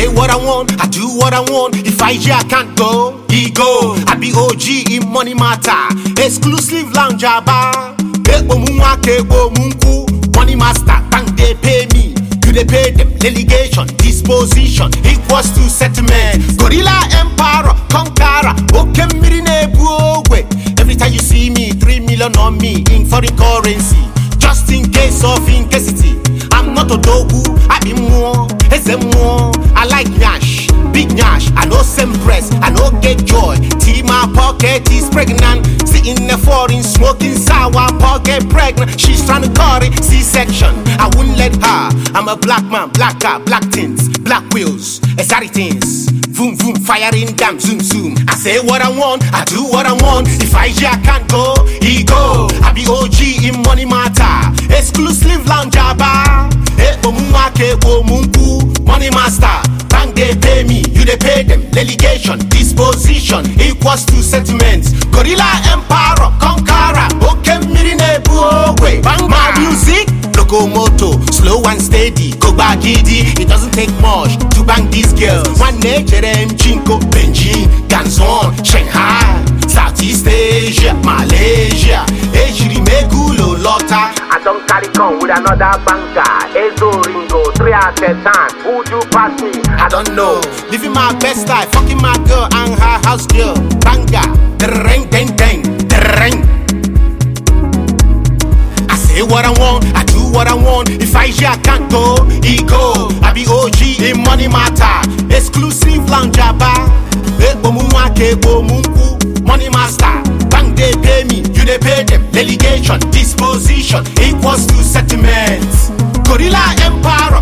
say what I want, I do what I want. If I can't go, he go. I be OG in money matter. Exclusive lounge bar. Money master, bank they pay me. You they pay them. Delegation, disposition equals to settlement. Gorilla Emperor, Conqueror. Okay, every time you see me, 3 million on me in foreign currency. Just in case of incasity. I'm not a dogu, I be more. I like Nash, big Nash. I know same press, I know get joy. Tea my pocket is pregnant. Sitting the foreign smoking sour, pocket pregnant. She's trying to cut it, C-section. I wouldn't let her. I'm a black man, black car, black tints, black wheels, exotic things. Boom, boom, firing damn, zoom, zoom. I say what I want, I do what I want. If I can't go, he go. I be OG in money matter. Exclusive lounge bar. Money master, bank they pay me, you they pay them. Delegation, disposition equals to settlements. Gorilla Emperor, Conqueror. Okay, bang my music. Locomoto, slow and steady, go back giddy. It doesn't take much to bang these girls. One nature, Chinko, Benji, Ganzon, Shanghai, Southeast Asia, Malaysia, Megulo, Lota. I don't carry con with another banker. Ezo Ringo, 3 at a time. Who do pass me? I don't know. Living my best life, fucking my girl and her house girl. Banga, the ring, ding, ding, the ring. I say what I want, I do what I want. If I can't go, he go. I be OG in money matter. Exclusive lounge bar. Money master, bank they pay me, you they pay them. Delegation, disposition equals to settlements. Gorilla Empire.